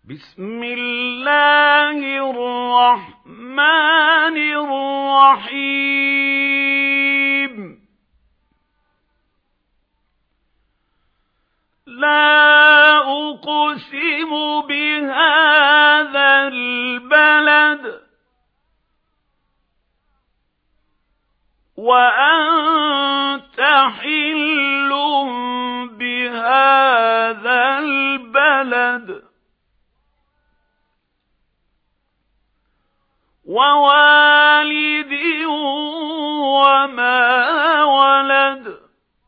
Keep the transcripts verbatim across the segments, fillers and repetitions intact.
بسم الله الرحمن الرحيم. لا أقسم بهذا البلد وأنت حل بهذا البلد ووالد وما ولد.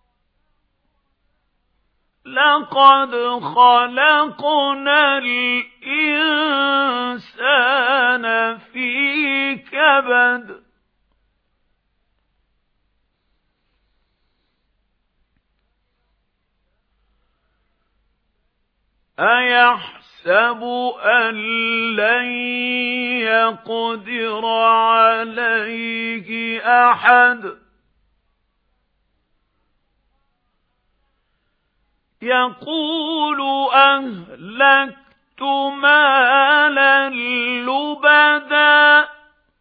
لقد خلقنا الإنسان في كبد. أيحسب أن لن يقدر عليه أحد. يقول أهلكت مالا لبدا.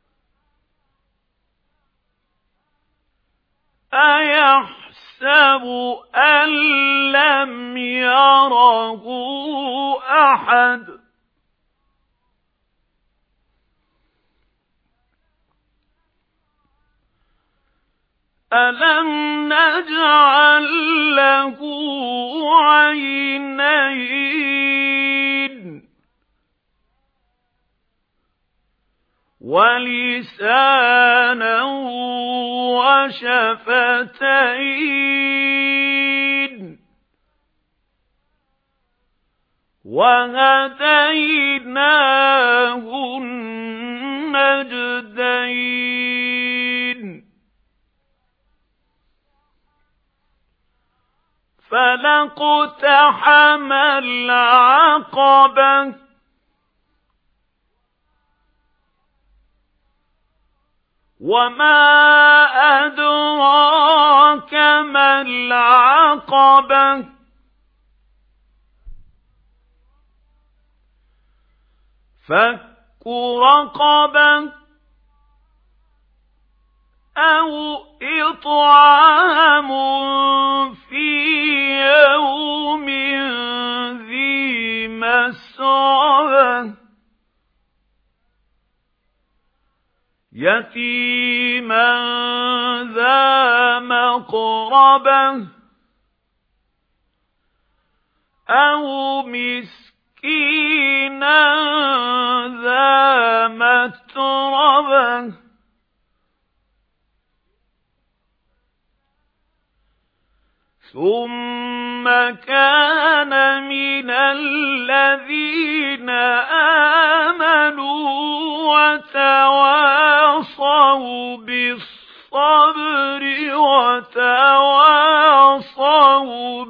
أيحسب أن لم يره أحد. ألم نجعل له عينين ولسانا وشفتين وهديناه النجدين. فلاقتحم العقبة وما أدراك ما العقبة. فك رقبة أو إطعام في يوم ذي مسغبة يتيما ذا مقربة أو مسكينا ذا متربة ثم كان من الذين آمنوا وتواصوا بالصبر وتواصوا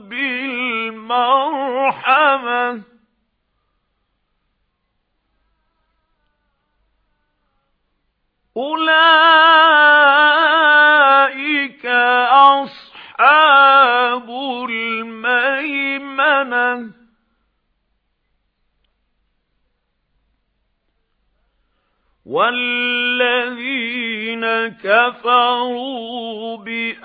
بالمرحمة. أولئك أصحاب الميمنة. والذين كفروا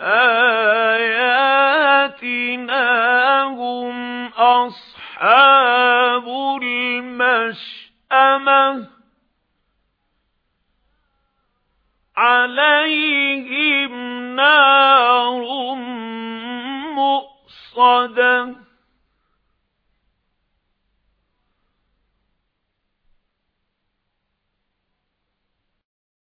بآياتنا هم أصحاب المشأمة عليهم نار مؤصدة.